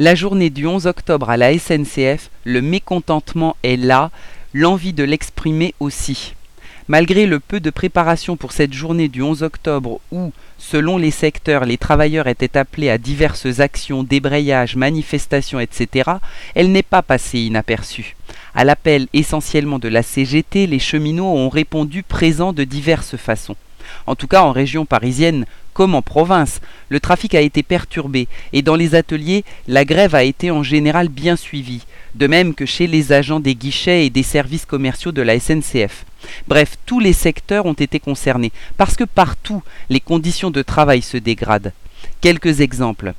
La journée du 11 octobre à la SNCF, le mécontentement est là, l'envie de l'exprimer aussi. Malgré le peu de préparation pour cette journée du 11 octobre où, selon les secteurs, les travailleurs étaient appelés à diverses actions, débrayages, manifestations, etc., elle n'est pas passée inaperçue. À l'appel essentiellement de la CGT, les cheminots ont répondu présents de diverses façons. En tout cas en région parisienne comme en province, le trafic a été perturbé et dans les ateliers, la grève a été en général bien suivie, de même que chez les agents des guichets et des services commerciaux de la SNCF. Bref, tous les secteurs ont été concernés, parce que partout, les conditions de travail se dégradent. Quelques exemples.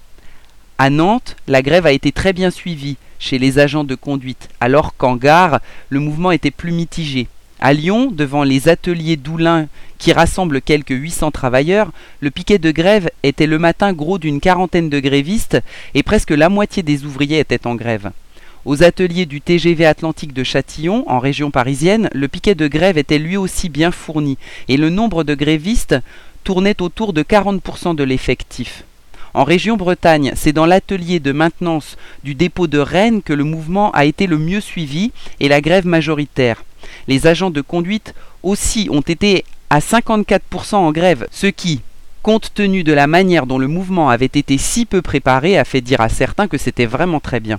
À Nantes, la grève a été très bien suivie chez les agents de conduite, alors qu'en gare, le mouvement était plus mitigé. À Lyon, devant les ateliers d'Oulin qui rassemblent quelques 800 travailleurs, le piquet de grève était le matin gros d'une quarantaine de grévistes et presque la moitié des ouvriers étaient en grève. Aux ateliers du TGV Atlantique de Châtillon, en région parisienne, le piquet de grève était lui aussi bien fourni et le nombre de grévistes tournait autour de 40% de l'effectif. En région Bretagne, c'est dans l'atelier de maintenance du dépôt de Rennes que le mouvement a été le mieux suivi et la grève majoritaire. Les agents de conduite aussi ont été à 54% en grève, ce qui, compte tenu de la manière dont le mouvement avait été si peu préparé, a fait dire à certains que c'était vraiment très bien.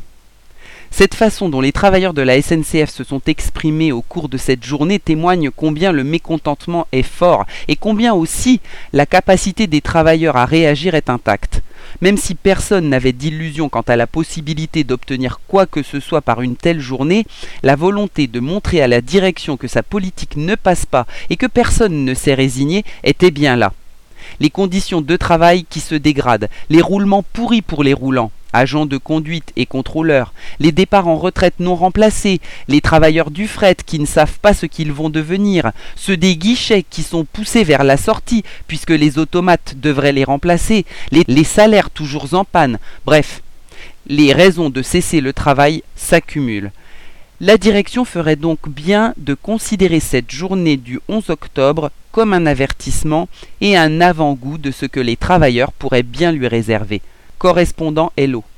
Cette façon dont les travailleurs de la SNCF se sont exprimés au cours de cette journée témoigne combien le mécontentement est fort et combien aussi la capacité des travailleurs à réagir est intacte. Même si personne n'avait d'illusion quant à la possibilité d'obtenir quoi que ce soit par une telle journée, la volonté de montrer à la direction que sa politique ne passe pas et que personne ne s'est résigné était bien là. Les conditions de travail qui se dégradent, les roulements pourris pour les roulants, agents de conduite et contrôleurs, les départs en retraite non remplacés, les travailleurs du fret qui ne savent pas ce qu'ils vont devenir, ceux des guichets qui sont poussés vers la sortie puisque les automates devraient les remplacer, les salaires toujours en panne, bref, les raisons de cesser le travail s'accumulent. La direction ferait donc bien de considérer cette journée du 11 octobre comme un avertissement et un avant-goût de ce que les travailleurs pourraient bien lui réserver. Correspondant Hello.